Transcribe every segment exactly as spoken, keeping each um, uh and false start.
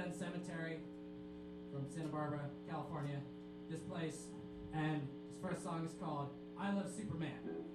Pet Cemetery from Santa Barbara, California. This place, and his first song is called I Love Superman.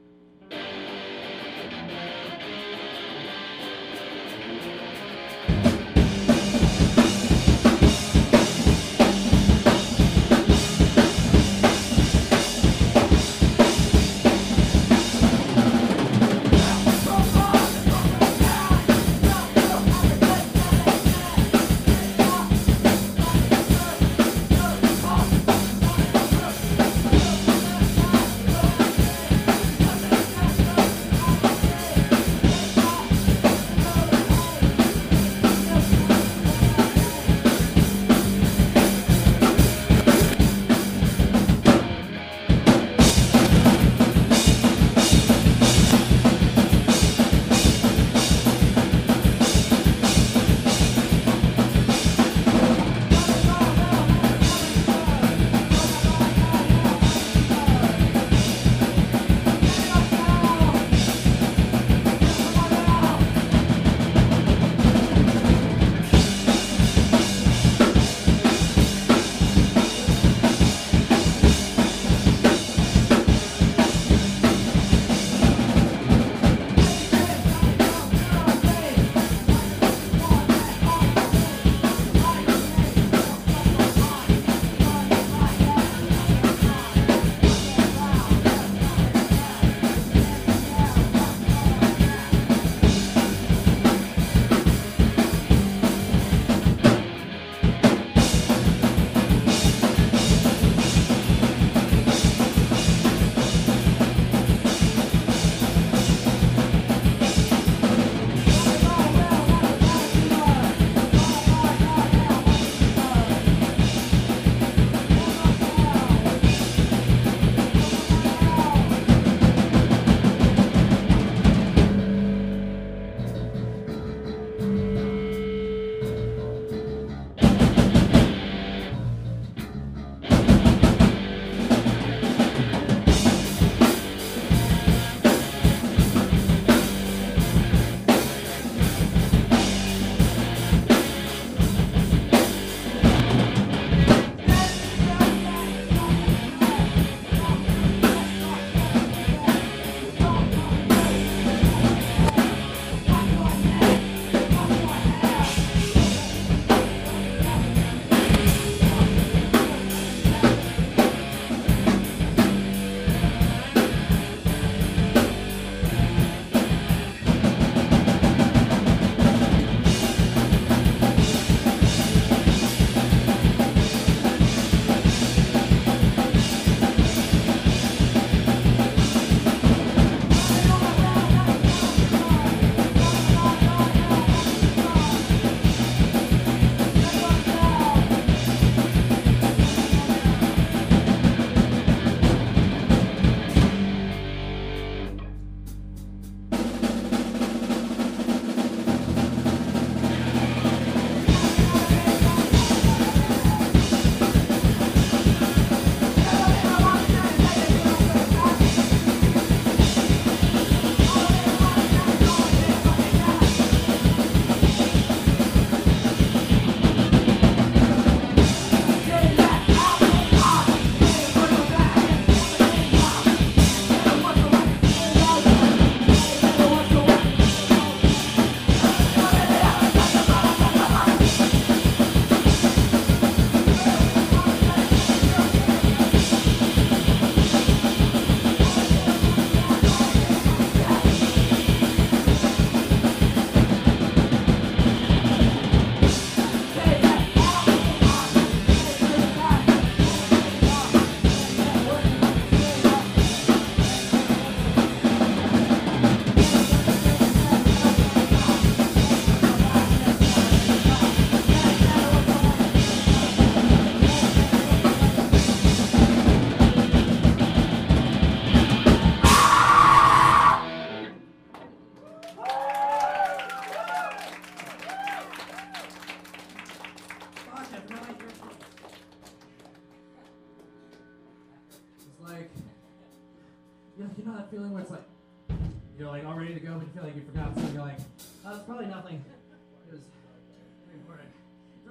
you know, you know that feeling where it's like, you're like all ready to go, but you feel like you forgot something. You're like, oh, it's probably nothing. It was very important.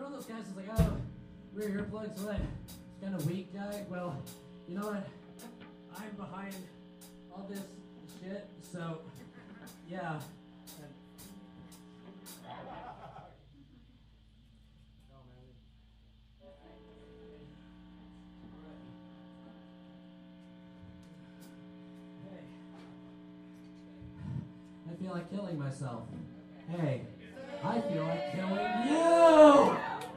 you're one of those guys who's like, oh, we're earplugs, what? It's kind of weak guy. Well, you know what? I'm behind all this shit, so yeah. I feel like killing myself. Hey, I feel like killing you!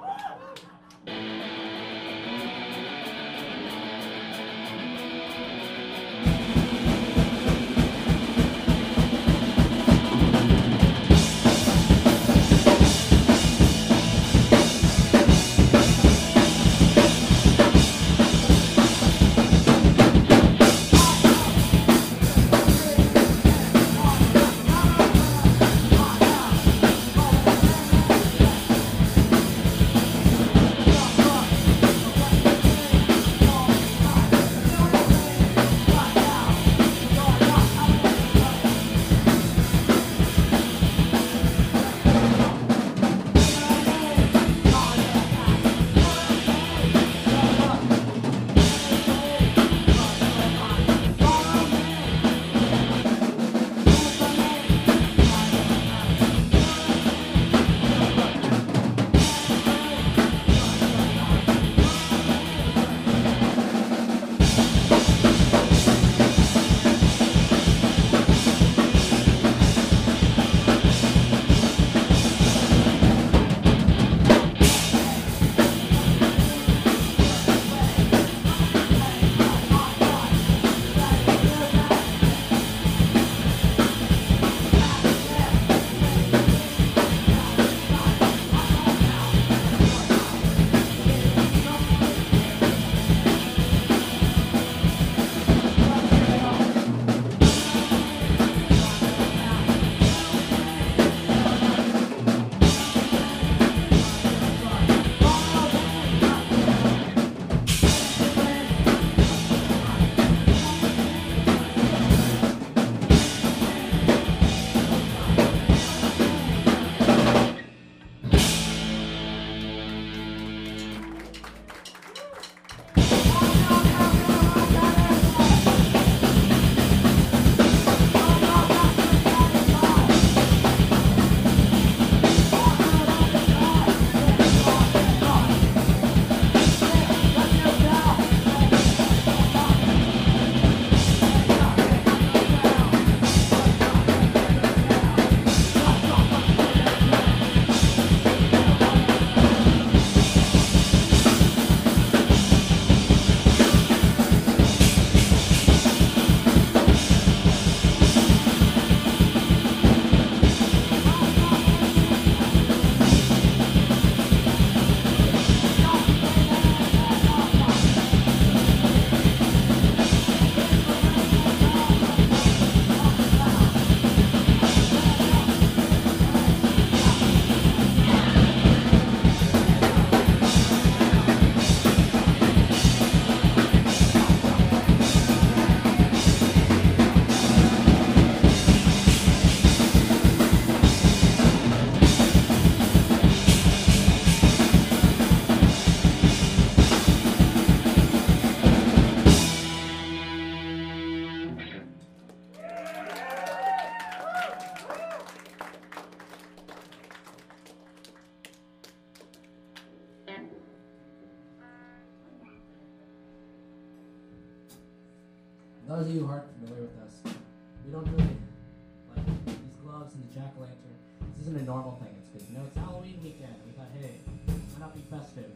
Those of you who aren't familiar with us, we don't really like these gloves and the jack-o'-lantern. This isn't a normal thing. It's because, you know, it's Halloween weekend. We thought, hey, why not be festive?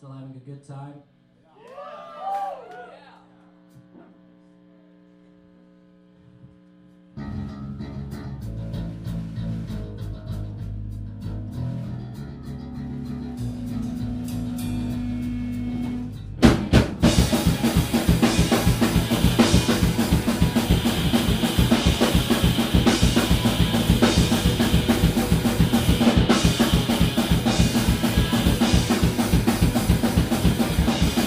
still having a good time? Yeah.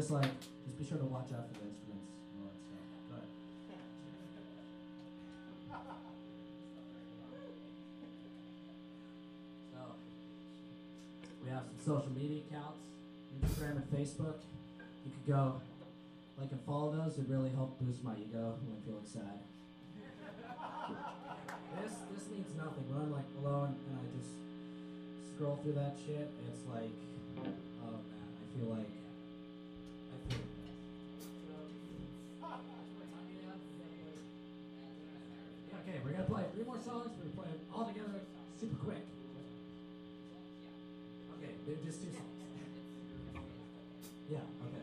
just like, just be sure to watch out for the instruments and all that stuff. Go ahead. So, we have some social media accounts, Instagram and Facebook. You could go like and follow those. It really help boost my ego when I'm feeling sad. This this means nothing. When I'm like alone and I just scroll through that shit, it's like, oh man, I feel like I feel like that. Yeah, okay, we're gonna play three more songs. We're gonna play them all together, super quick. Okay, they're just two songs. Yeah, okay.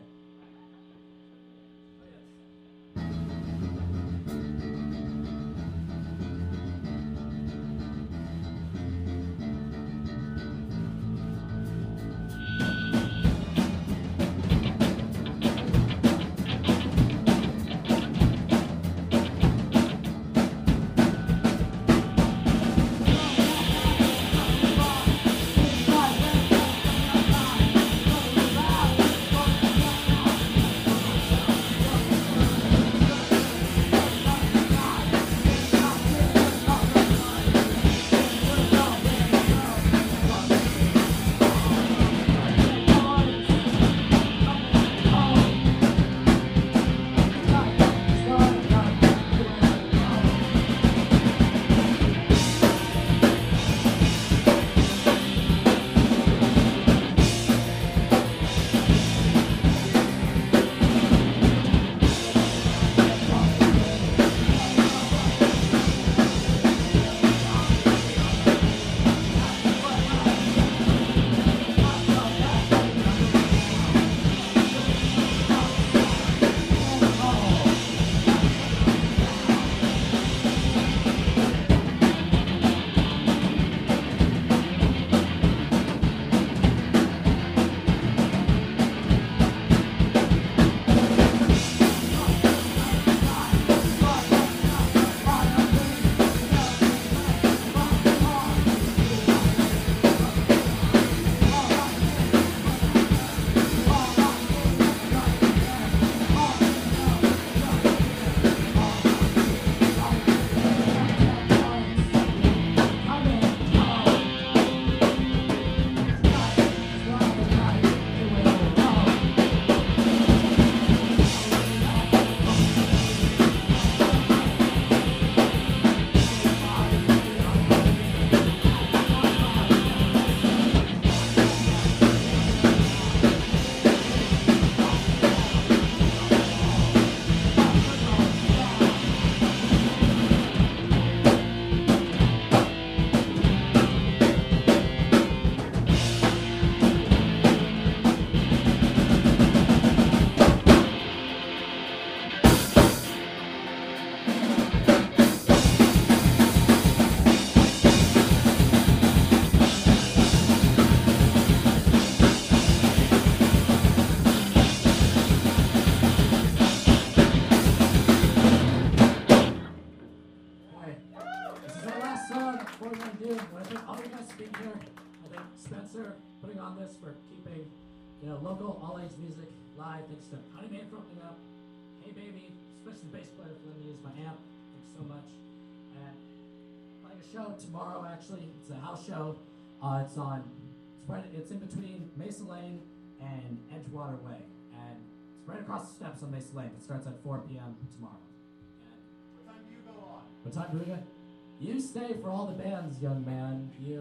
You know, local all-age music live. Thanks to Honey Man for opening up. Hey Baby, especially the bass player for letting me use my amp. Thanks so much. And playing a show tomorrow. Actually, it's a house show. Uh, it's on. It's right. It's in between Mesa Lane and Edgewater Way, and it's right across the steps on Mesa Lane. It starts at four p m tomorrow. And what time do you go on? What time do we go? You stay for all the bands, young man. You.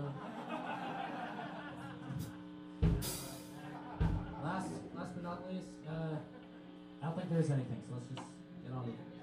Last, last but not least, uh, I don't think there's anything, so let's just get on with it.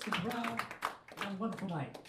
Stick around. Have a wonderful night.